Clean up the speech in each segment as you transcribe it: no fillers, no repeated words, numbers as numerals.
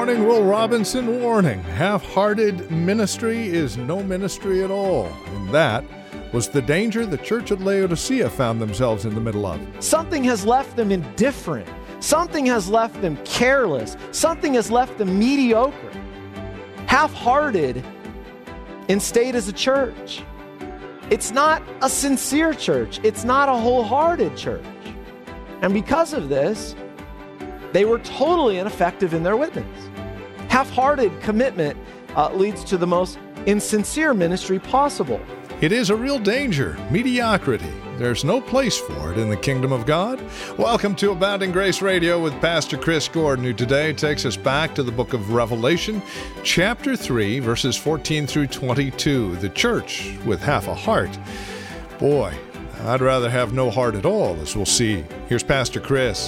morning, Will Robinson warning. Half-hearted ministry is no ministry at all. And that was the danger the church at Laodicea found themselves in the middle of. Something has left them indifferent. Something has left them careless. Something has left them mediocre. Half-hearted in state as a church. It's not a sincere church. It's not a wholehearted church. And because of this, they were totally ineffective in their witness. Half-hearted commitment leads to the most insincere ministry possible. It is a real danger, mediocrity. There's no place for it in the kingdom of God. Welcome to Abounding Grace Radio with Pastor Chris Gordon, who today takes us back to the book of Revelation, chapter 3, verses 14 through 22. The church with half a heart. Boy, I'd rather have no heart at all, as we'll see. Here's Pastor Chris.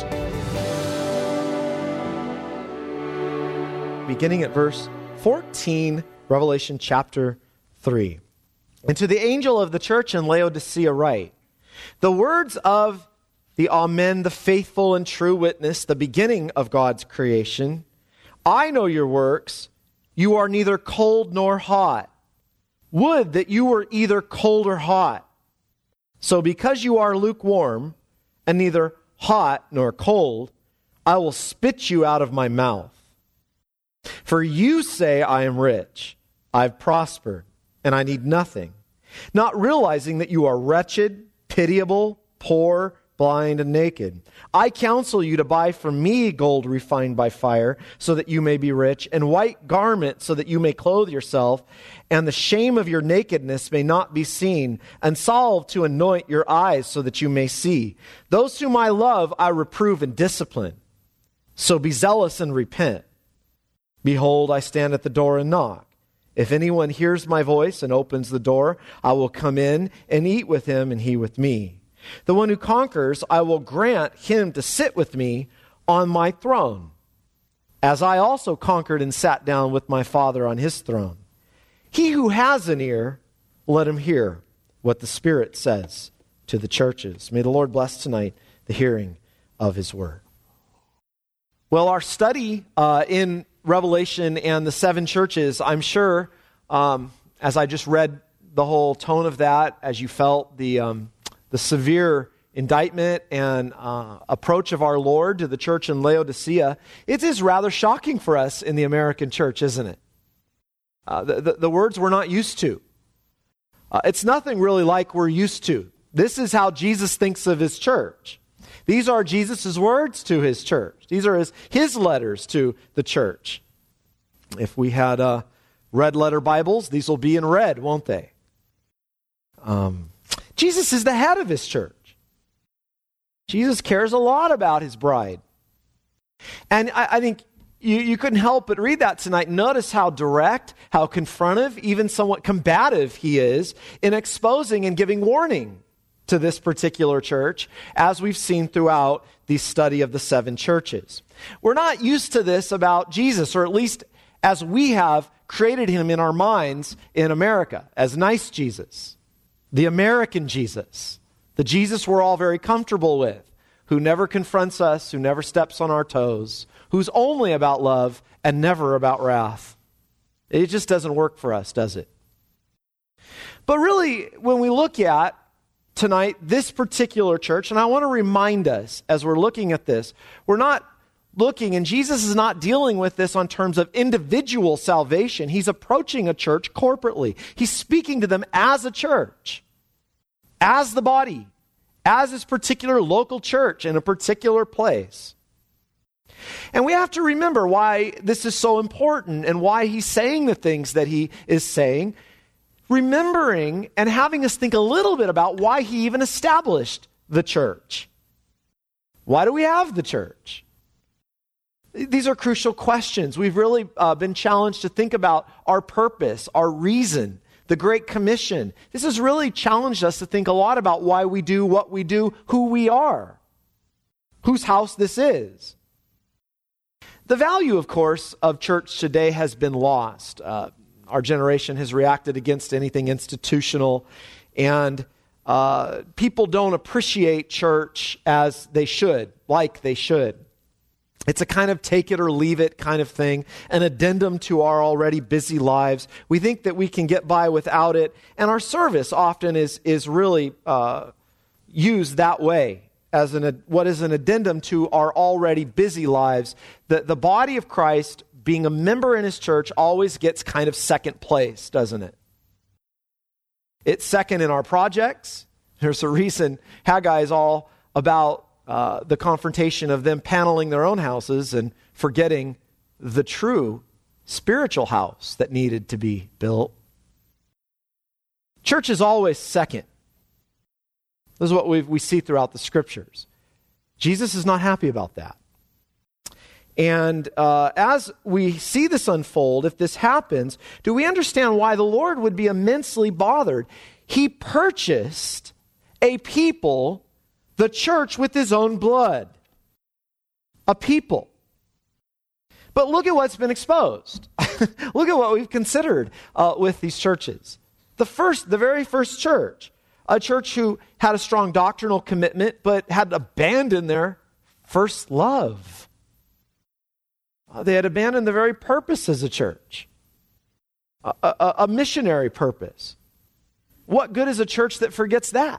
Beginning at verse 14, Revelation chapter 3. And to the angel of the church in Laodicea write, the words of the Amen, the faithful and true witness, the beginning of God's creation. I know your works. You are neither cold nor hot. Would that you were either cold or hot. So because you are lukewarm and neither hot nor cold, I will spit you out of my mouth. For you say, I am rich, I've prospered, and I need nothing, not realizing that you are wretched, pitiable, poor, blind, and naked. I counsel you to buy from me gold refined by fire, so that you may be rich, and white garments, so that you may clothe yourself, and the shame of your nakedness may not be seen, and salve to anoint your eyes, so that you may see. Those whom I love, I reprove and discipline. So be zealous and repent. Behold, I stand at the door and knock. If anyone hears my voice and opens the door, I will come in and eat with him and he with me. The one who conquers, I will grant him to sit with me on my throne, as I also conquered and sat down with my Father on his throne. He who has an ear, let him hear what the Spirit says to the churches. May the Lord bless tonight the hearing of his word. Well, our study in Revelation and the seven churches, I'm sure, as I just read the whole tone of that, as you felt the severe indictment and approach of our Lord to the church in Laodicea, it is rather shocking for us in the American church, isn't it? The words we're not used to. It's nothing really like we're used to. This is how Jesus thinks of his church. These are Jesus' words to his church. These are his letters to the church. If we had red letter Bibles, these will be in red, won't they? Jesus is the head of his church. Jesus cares a lot about his bride. And I think you couldn't help but read that tonight. Notice how direct, how confrontive, even somewhat combative he is in exposing and giving warning to this particular church, as we've seen throughout the study of the seven churches. We're not used to this about Jesus, or at least as we have created him in our minds in America, as nice Jesus, the American Jesus, the Jesus we're all very comfortable with, who never confronts us, who never steps on our toes, who's only about love and never about wrath. It just doesn't work for us, does it? But really, when we look at tonight, this particular church, and I want to remind us as we're looking at this, we're not looking, and Jesus is not dealing with this on terms of individual salvation. He's approaching a church corporately. He's speaking to them as a church, as the body, as this particular local church in a particular place. And we have to remember why this is so important and why he's saying the things that he is saying, remembering and having us think a little bit about why he even established the church. Why do we have the church? These are crucial questions. We've really been challenged to think about our purpose, our reason, the Great Commission. This has really challenged us to think a lot about why we do what we do, who we are, whose house this is. The value, of course, of church today has been lost. Our generation has reacted against anything institutional, and people don't appreciate church as they should, like they should. It's a kind of take it or leave it kind of thing, an addendum to our already busy lives. We think that we can get by without it, and our service often is really used that way, as what is an addendum to our already busy lives. The body of Christ, being a member in his church, always gets kind of second place, doesn't it? It's second in our projects. There's a reason Haggai is all about the confrontation of them paneling their own houses and forgetting the true spiritual house that needed to be built. Church is always second. This is what we see throughout the scriptures. Jesus is not happy about that. And as we see this unfold, if this happens, do we understand why the Lord would be immensely bothered? He purchased a people, the church, with his own blood. A people. But look at what's been exposed. Look at what we've considered with these churches. The very first church, a church who had a strong doctrinal commitment but had abandoned their first love. They had abandoned the very purpose as a church, a missionary purpose. What good is a church that forgets that?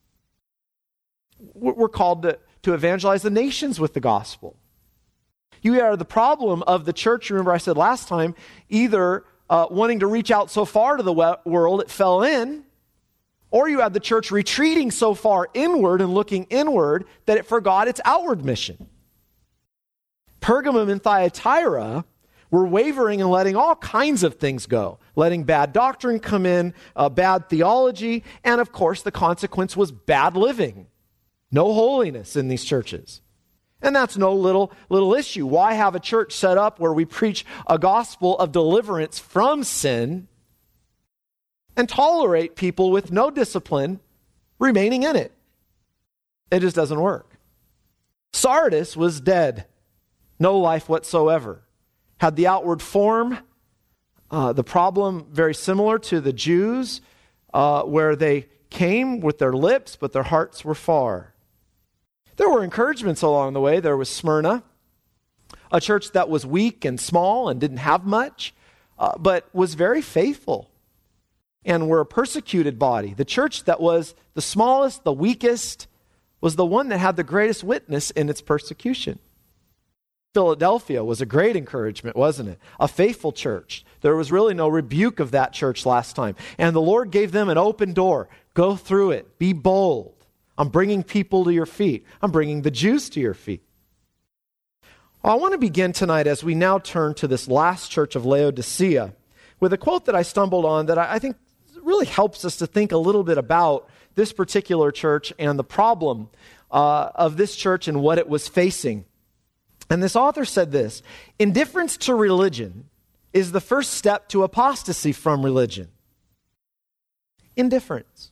We're called to evangelize the nations with the gospel. You are the problem of the church, remember I said last time, either wanting to reach out so far to the world it fell in, or you had the church retreating so far inward and looking inward that it forgot its outward mission. Pergamum and Thyatira were wavering and letting all kinds of things go, letting bad doctrine come in, bad theology, and of course the consequence was bad living. No holiness in these churches. And that's no little issue. Why have a church set up where we preach a gospel of deliverance from sin and tolerate people with no discipline remaining in it? It just doesn't work. Sardis was dead. No life whatsoever. Had the outward form, the problem very similar to the Jews, where they came with their lips, but their hearts were far. There were encouragements along the way. There was Smyrna, a church that was weak and small and didn't have much, but was very faithful and were a persecuted body. The church that was the smallest, the weakest, was the one that had the greatest witness in its persecution. Philadelphia was a great encouragement, wasn't it? A faithful church. There was really no rebuke of that church last time. And the Lord gave them an open door. Go through it. Be bold. I'm bringing people to your feet. I'm bringing the Jews to your feet. Well, I want to begin tonight as we now turn to this last church of Laodicea with a quote that I stumbled on that I think really helps us to think a little bit about this particular church and the problem of this church and what it was facing. And this author said this: indifference to religion is the first step to apostasy from religion. Indifference.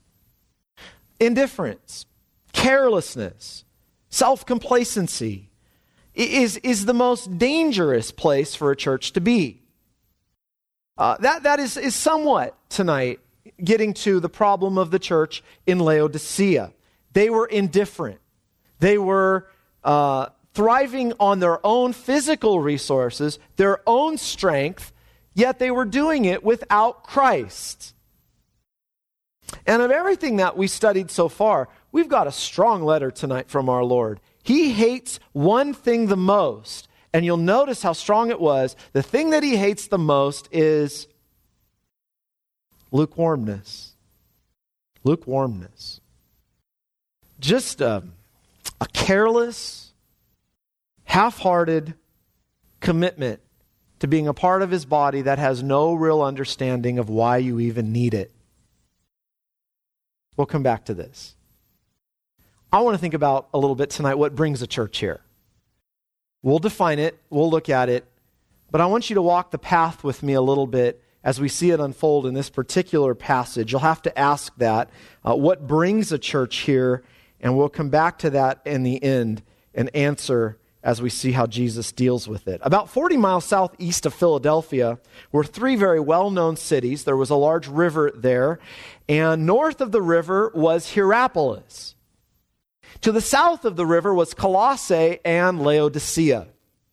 Carelessness, self-complacency is the most dangerous place for a church to be. That is somewhat tonight getting to the problem of the church in Laodicea. They were indifferent. They were thriving on their own physical resources, their own strength, yet they were doing it without Christ. And of everything that we studied so far, we've got a strong letter tonight from our Lord. He hates one thing the most, and you'll notice how strong it was. The thing that he hates the most is lukewarmness. Lukewarmness. Just a careless, half-hearted commitment to being a part of his body that has no real understanding of why you even need it. We'll come back to this. I want to think about a little bit tonight what brings a church here. We'll define it, we'll look at it, but I want you to walk the path with me a little bit as we see it unfold in this particular passage. You'll have to ask that, what brings a church here, and we'll come back to that in the end and answer as we see how Jesus deals with it. About 40 miles southeast of Philadelphia were three very well-known cities. There was a large river there, and north of the river was Hierapolis. To the south of the river was Colossae and Laodicea.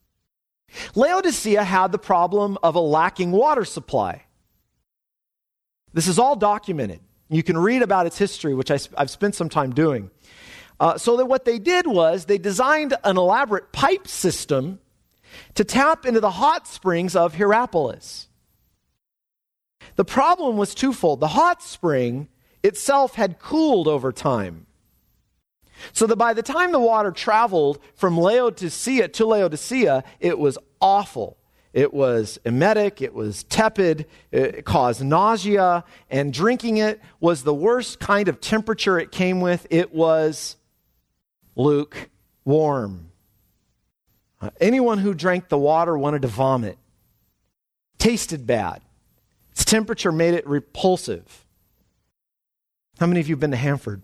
Laodicea had the problem of a lacking water supply. This is all documented. You can read about its history, which I've spent some time doing. So that what they did was they designed an elaborate pipe system to tap into the hot springs of Hierapolis. The problem was twofold. The hot spring itself had cooled over time. So that by the time the water traveled from Laodicea to Laodicea, it was awful. It was emetic, it was tepid, it caused nausea, and drinking it was the worst kind of temperature it came with. It was lukewarm. Anyone who drank the water wanted to vomit. Tasted bad. Its temperature made it repulsive. How many of you have been to Hanford?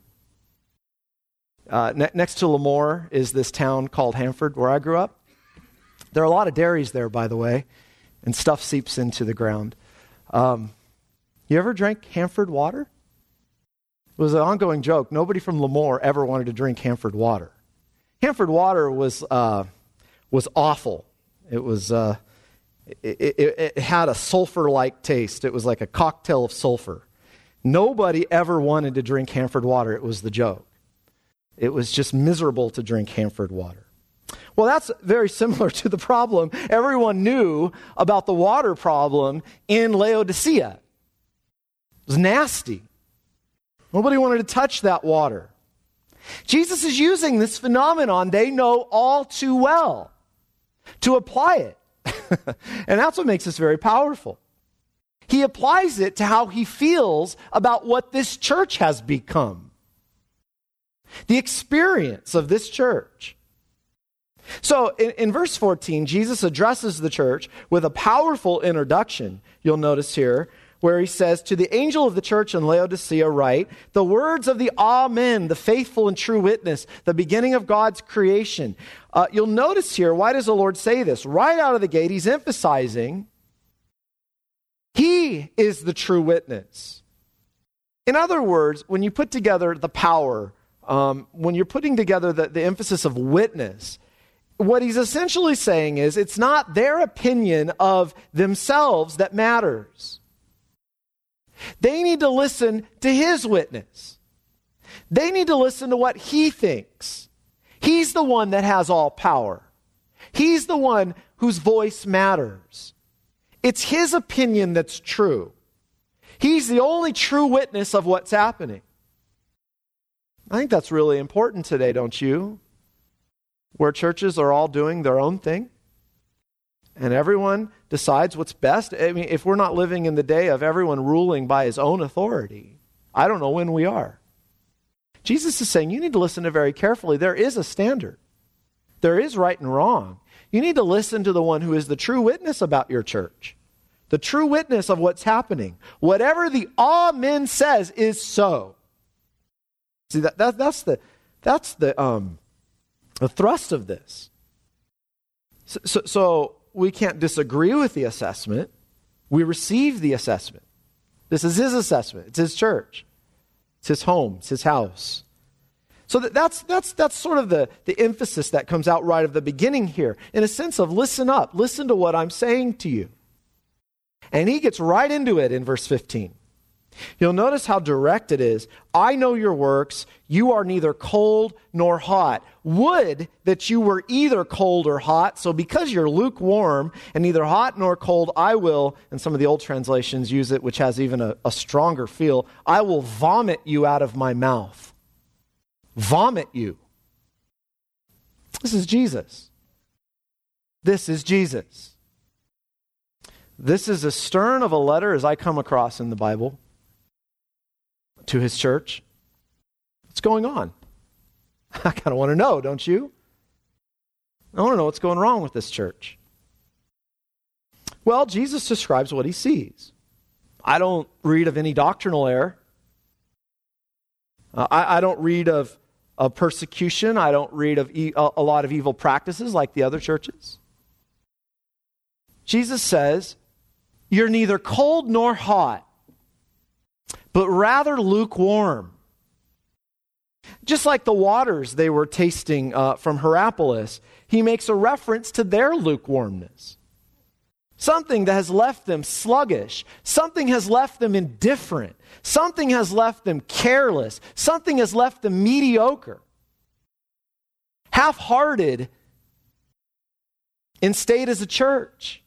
Next to Lemoore is this town called Hanford, where I grew up. There are a lot of dairies there, by the way, and stuff seeps into the ground. You ever drank Hanford water? It was an ongoing joke. Nobody from Lemoore ever wanted to drink Hanford water. Hanford water was awful. It was it had a sulfur-like taste. It was like a cocktail of sulfur. Nobody ever wanted to drink Hanford water. It was the joke. It was just miserable to drink Hanford water. Well, that's very similar to the problem everyone knew about the water problem in Laodicea. It was nasty. Nobody wanted to touch that water. Jesus is using this phenomenon they know all too well to apply it. And that's what makes this very powerful. He applies it to how he feels about what this church has become. The experience of this church. So in verse 14, Jesus addresses the church with a powerful introduction, you'll notice here, where he says, to the angel of the church in Laodicea write, the words of the Amen, the faithful and true witness, the beginning of God's creation. You'll notice here, why does the Lord say this? Right out of the gate, he's emphasizing he is the true witness. In other words, when you put together the power, when you're putting together the emphasis of witness, what he's essentially saying is it's not their opinion of themselves that matters. They need to listen to his witness. They need to listen to what he thinks. He's the one that has all power. He's the one whose voice matters. It's his opinion that's true. He's the only true witness of what's happening. I think that's really important today, don't you? Where churches are all doing their own thing and everyone decides what's best. I mean, if we're not living in the day of everyone ruling by his own authority, I don't know when we are. Jesus is saying you need to listen to very carefully. There is a standard. There is right and wrong. You need to listen to the one who is the true witness about your church. The true witness of what's happening. Whatever the Amen says is so. See, that's the thrust of this. So we can't disagree with the assessment. We receive the assessment. This is his assessment. It's his church. It's his home. It's his house. So that's sort of the emphasis that comes out right at the beginning here. In a sense of listen up. Listen to what I'm saying to you. And he gets right into it in verse 15. You'll notice how direct it is. I know your works. You are neither cold nor hot. Would that you were either cold or hot. So because you're lukewarm and neither hot nor cold, I will, and some of the old translations use it, which has even a stronger feel, I will vomit you out of my mouth. Vomit you. This is Jesus. This is Jesus. This is as stern of a letter as I come across in the Bible to his church. What's going on? I kind of want to know, don't you? I want to know what's going wrong with this church. Well, Jesus describes what he sees. I don't read of any doctrinal error. I don't read of persecution. I don't read of a lot of evil practices like the other churches. Jesus says, you're neither cold nor hot, but rather lukewarm. Just like the waters they were tasting from Hierapolis, he makes a reference to their lukewarmness. Something that has left them sluggish. Something has left them indifferent. Something has left them careless. Something has left them mediocre. Half-hearted in state as a church.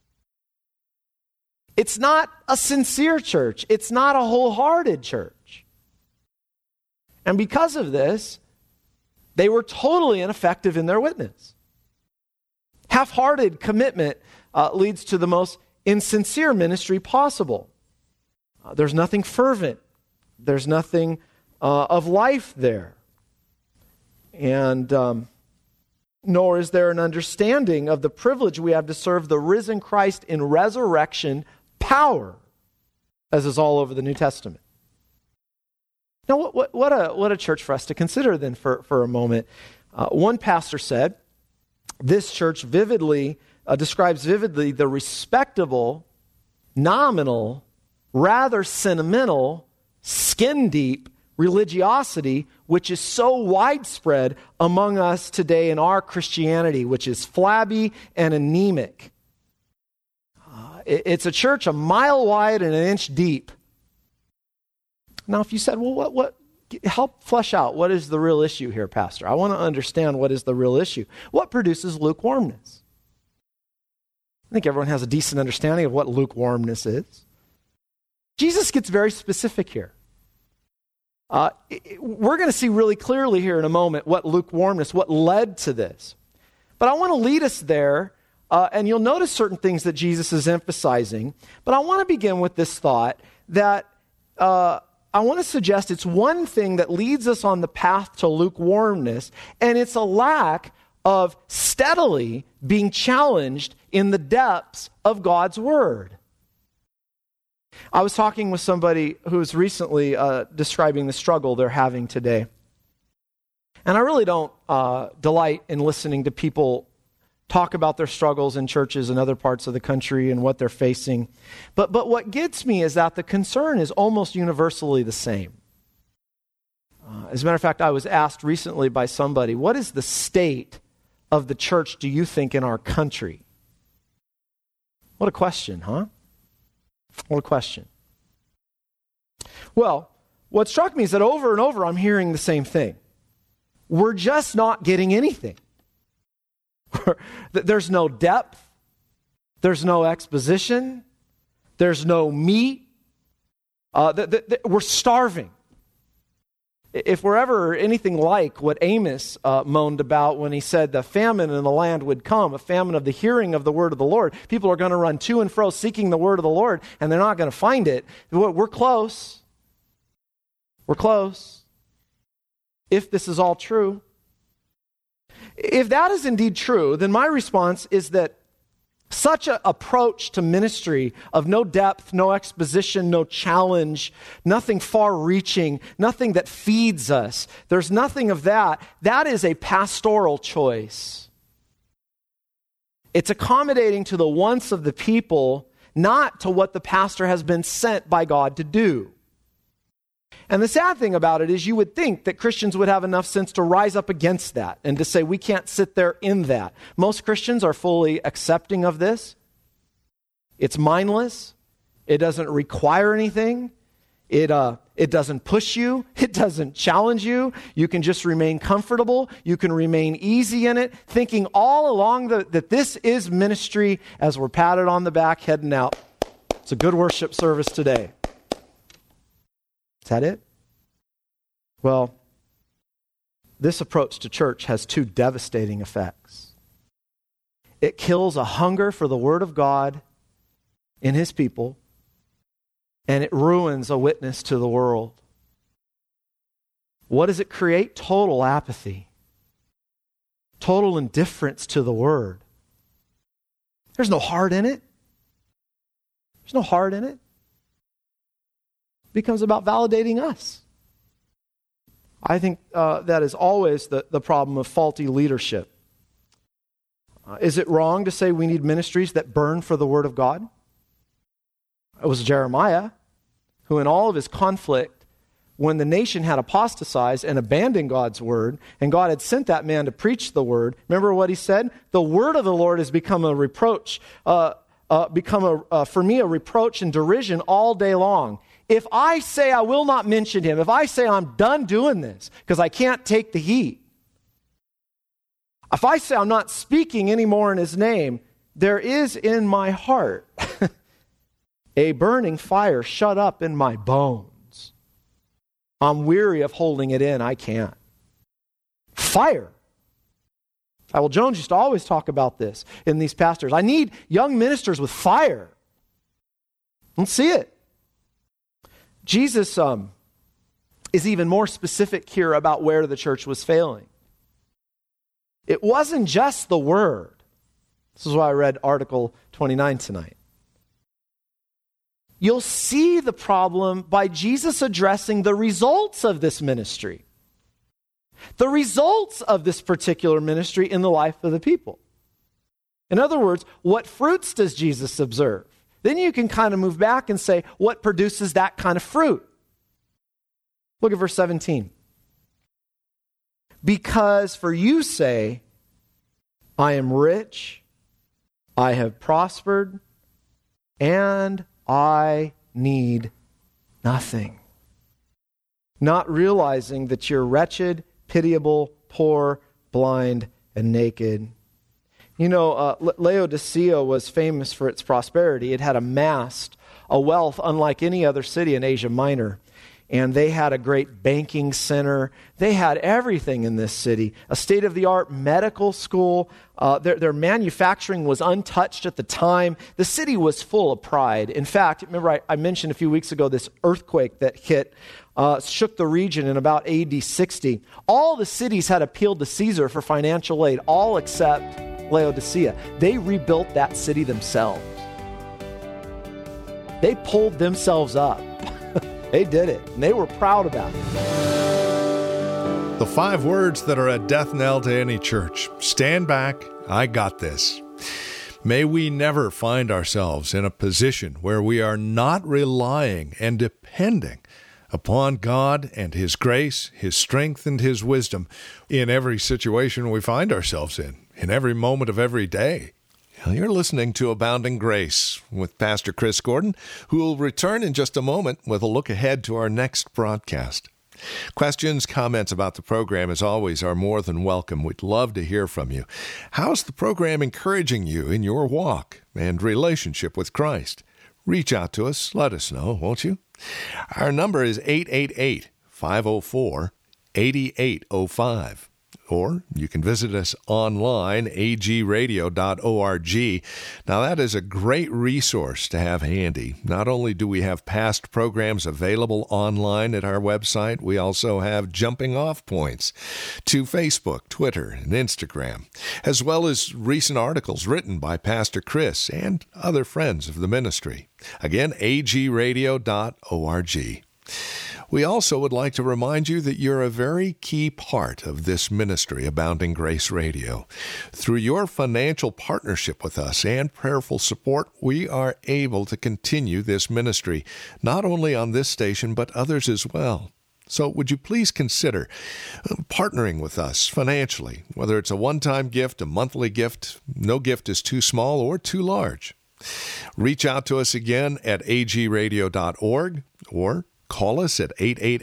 It's not a sincere church. It's not a wholehearted church. And because of this, they were totally ineffective in their witness. Half-hearted commitment leads to the most insincere ministry possible. There's nothing fervent. There's nothing of life there. And nor is there an understanding of the privilege we have to serve the risen Christ in resurrection power, as is all over the New Testament. Now, what a church for us to consider then for a moment. One pastor said, this church describes vividly the respectable, nominal, rather sentimental, skin-deep religiosity which is so widespread among us today in our Christianity, which is flabby and anemic. It's a church a mile wide and an inch deep. Now, if you said, well, what? Help flesh out what is the real issue here, Pastor. I want to understand what is the real issue. What produces lukewarmness? I think everyone has a decent understanding of what lukewarmness is. Jesus gets very specific here. We're going to see really clearly here in a moment what lukewarmness, what led to this. But I want to lead us there, and you'll notice certain things that Jesus is emphasizing. But I want to begin with this thought that I want to suggest it's one thing that leads us on the path to lukewarmness, and it's a lack of steadily being challenged in the depths of God's Word. I was talking with somebody who was recently describing the struggle they're having today. And I really don't delight in listening to people talk about their struggles in churches in other parts of the country and what they're facing. But what gets me is that the concern is almost universally the same. As a matter of fact, I was asked recently by somebody, what is the state of the church, do you think, in our country? What a question, huh? What a question. Well, what struck me is that over and over I'm hearing the same thing. We're just not getting anything. There's no depth. There's no exposition. There's no meat. We're starving. If we're ever anything like what Amos moaned about when he said the famine in the land would come, a famine of the hearing of the word of the Lord, people are going to run to and fro seeking the word of the Lord, and they're not going to find it. We're close. We're close. If this is all true. If that is indeed true, then my response is that such an approach to ministry of no depth, no exposition, no challenge, nothing far-reaching, nothing that feeds us, there's nothing of that. That is a pastoral choice. It's accommodating to the wants of the people, not to what the pastor has been sent by God to do. And the sad thing about it is you would think that Christians would have enough sense to rise up against that and to say we can't sit there in that. Most Christians are fully accepting of this. It's mindless. It doesn't require anything. It doesn't push you. It doesn't challenge you. You can just remain comfortable. You can remain easy in it, thinking all along that this is ministry as we're patted on the back heading out. It's a good worship service today. Is that it? Well, this approach to church has two devastating effects. It kills a hunger for the Word of God in His people, and it ruins a witness to the world. What does it create? Total apathy. Total indifference to the Word. There's no heart in it. There's no heart in it. Becomes about validating us. I think that is always the problem of faulty leadership. Is it wrong to say we need ministries that burn for the Word of God? It was Jeremiah who in all of his conflict when the nation had apostatized and abandoned God's word, and God had sent that man to preach the word, remember what he said? The word of the Lord has become a reproach, for me a reproach and derision all day long. If I say I will not mention him, if I say I'm done doing this because I can't take the heat, if I say I'm not speaking anymore in his name, there is in my heart a burning fire shut up in my bones. I'm weary of holding it in. I can't. Fire. Well, Jones used to always talk about this in these pastors. I need young ministers with fire. Let's see it. Jesus is even more specific here about where the church was failing. It wasn't just the word. This is why I read Article 29 tonight. You'll see the problem by Jesus addressing the results of this ministry. The results of this particular ministry in the life of the people. In other words, what fruits does Jesus observe? Then you can kind of move back and say, what produces that kind of fruit? Look at verse 17. Because for you say, I am rich, I have prospered, and I need nothing. Not realizing that you're wretched, pitiable, poor, blind, and naked. You know, Laodicea was famous for its prosperity. It had amassed a wealth unlike any other city in Asia Minor. And they had a great banking center. They had everything in this city. A state-of-the-art medical school. Their manufacturing was untouched at the time. The city was full of pride. In fact, remember I mentioned a few weeks ago this earthquake that hit, shook the region in about AD 60. All the cities had appealed to Caesar for financial aid, all except Laodicea. They rebuilt that city themselves. They pulled themselves up. They did it, and they were proud about it. The 5 words that are a death knell to any church. Stand back, I got this. May we never find ourselves in a position where we are not relying and depending upon God and His grace, His strength, and His wisdom in every situation we find ourselves in every moment of every day. You're listening to Abounding Grace with Pastor Chris Gordon, who will return in just a moment with a look ahead to our next broadcast. Questions, comments about the program, as always, are more than welcome. We'd love to hear from you. How's the program encouraging you in your walk and relationship with Christ? Reach out to us. Let us know, won't you? Our number is 888-504-8805. Or you can visit us online, agradio.org. Now, that is a great resource to have handy. Not only do we have past programs available online at our website, we also have jumping off points to Facebook, Twitter, and Instagram, as well as recent articles written by Pastor Chris and other friends of the ministry. Again, agradio.org. We also would like to remind you that you're a very key part of this ministry, Abounding Grace Radio. Through your financial partnership with us and prayerful support, we are able to continue this ministry, not only on this station, but others as well. So would you please consider partnering with us financially, whether it's a one-time gift, a monthly gift. No gift is too small or too large. Reach out to us again at agradio.org or call us at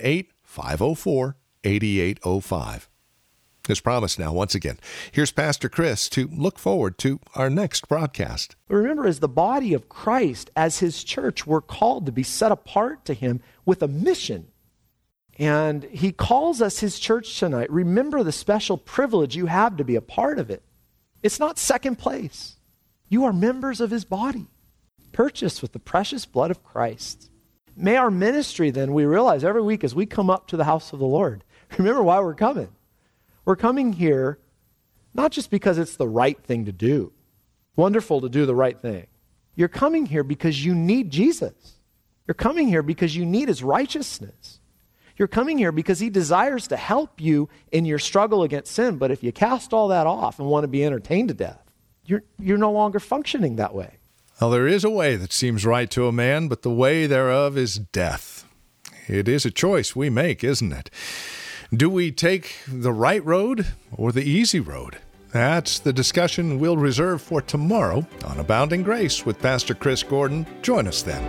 888-504-8805. As promised now, once again, here's Pastor Chris to look forward to our next broadcast. Remember, as the body of Christ, as His church, we're called to be set apart to Him with a mission. And He calls us His church tonight. Remember the special privilege you have to be a part of it. It's not second place. You are members of His body, purchased with the precious blood of Christ. May our ministry then, we realize every week as we come up to the house of the Lord, remember why we're coming. We're coming here not just because it's the right thing to do. Wonderful to do the right thing. You're coming here because you need Jesus. You're coming here because you need His righteousness. You're coming here because He desires to help you in your struggle against sin. But if you cast all that off and want to be entertained to death, you're no longer functioning that way. Well, there is a way that seems right to a man, but the way thereof is death. It is a choice we make, isn't it? Do we take the right road or the easy road? That's the discussion we'll reserve for tomorrow on Abounding Grace with Pastor Chris Gordon. Join us then.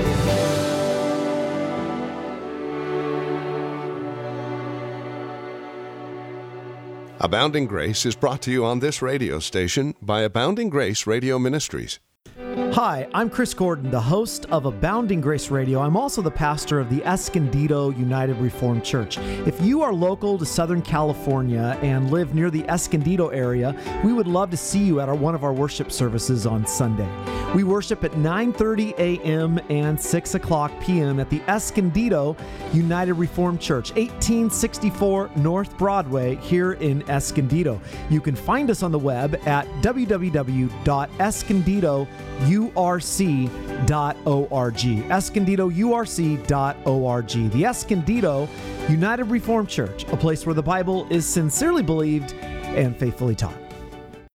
Abounding Grace is brought to you on this radio station by Abounding Grace Radio Ministries. Hi, I'm Chris Gordon, the host of Abounding Grace Radio. I'm also the pastor of the Escondido United Reformed Church. If you are local to Southern California and live near the Escondido area, we would love to see you at one of our worship services on Sunday. We worship at 9:30 a.m. and 6 o'clock p.m. at the Escondido United Reformed Church, 1864 North Broadway here in Escondido. You can find us on the web at www.escondidourc.org, escondidourc.org. The Escondido United Reformed Church, a place where the Bible is sincerely believed and faithfully taught.